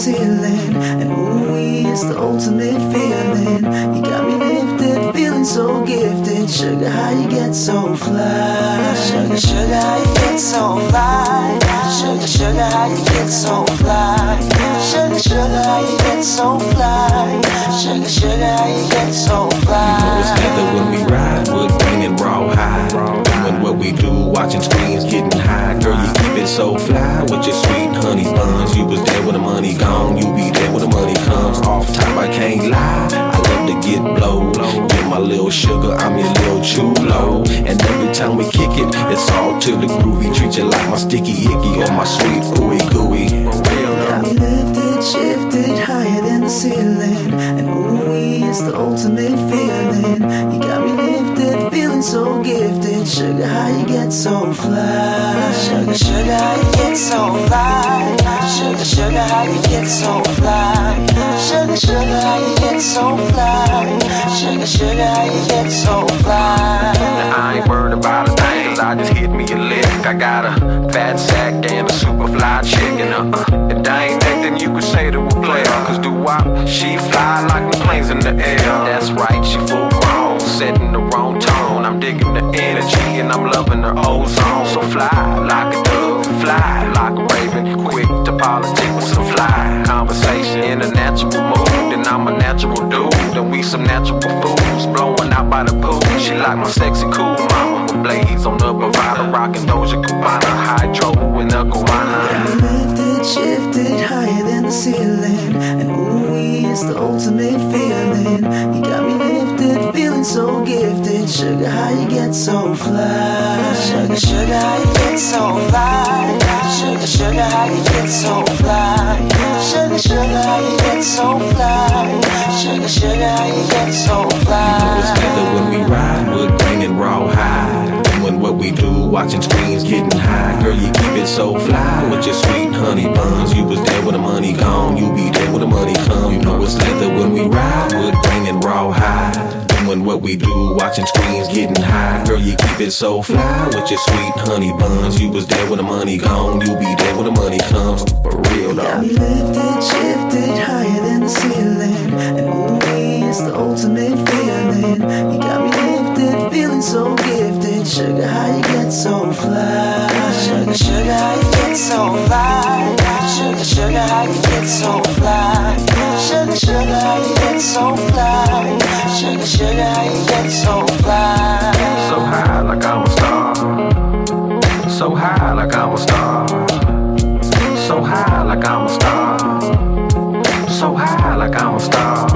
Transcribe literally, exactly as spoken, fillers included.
ceiling. And ooh, it's the ultimate feeling. You got me lifted, feeling so gifted. Sugar, how you get so fly? Sugar, sugar, how you get so fly? Sugar, sugar, how you get so fly? Sugar, sugar, how you get so fly? Sugar, sugar, how you get so fly? You know it's leather when we ride, wood grain and rawhide. Doing what we do, watching screens, getting high. Girl, you keep it so fly with your sweet honey buns. You was there when the money gone, you be there when the money comes. Off top, I can't lie, I love to get blow. Get my little sugar, I'm your little chulo. And every time we kick it, it's all to the groovy. Treat you like my sticky icky or my sweet ooey gooey. Got me lifted, shifted, higher than the ceiling. And ooh, it's the ultimate feeling. You got me lifted, feeling so gifted. Sugar, how you get so fly? Sugar, sugar, how you get so fly? Sugar, sugar, how you get so fly? Sugar, sugar, how you get so fly? Sugar, sugar, how you get so fly? Now I ain't worried about a thing, cause I just hit me a lick. I got a fat sack and a super fly chick. And uh-uh, if that ain't nothing you could say to a player. Cause do wop, she fly like the planes in the air. That's right, she full grown, setting the wrong tone. I'm digging the energy and I'm loving her ozone. So fly like a dove, fly like a raven. Quick to politic with some fly conversation in a natural mood. And I'm a natural dude, and we some natural fools blowing out by the pool. She like my sexy cool mama with blades on the provider, rocking Doja Cubana, hydro and the guana. Lifted, shifted, higher than the ceiling. And ooh, it's the ultimate feeling. You got me lifted, feeling so gifted. Sugar, how you get so fly? Sugar, sugar, how you get so fly? Sugar, sugar, how you get so fly? Sugar, sugar, how you get so fly? Sugar, sugar, how you get so fly? You know it's leather when we ride, wood grain and rawhide. Doing what we do, watching screens, getting high. Girl, you keep it so fly with your sweet honey buns. You was there when the money gone, you be there when the money come. You know it's leather when we ride, wood grain and rawhide. Doing what we do, watching screens, getting high. Girl, you keep it so fly with your sweet honey buns. You was there when the money gone, you be there when the money comes. For real though. Got me lifted, shifted, higher than the ceiling. And ooh, it's the ultimate feeling. You got me lifted, feeling so gifted. Sugar, how you get so fly? Sugar, sugar, how you get so fly? Sugar, sugar, how you get so fly? Sugar, sugar, how you get so fly? Sugar, sugar, how you get so fly? So high like I'm a star. So high like I'm a star. So high like I'm a star. So high like I'm a star.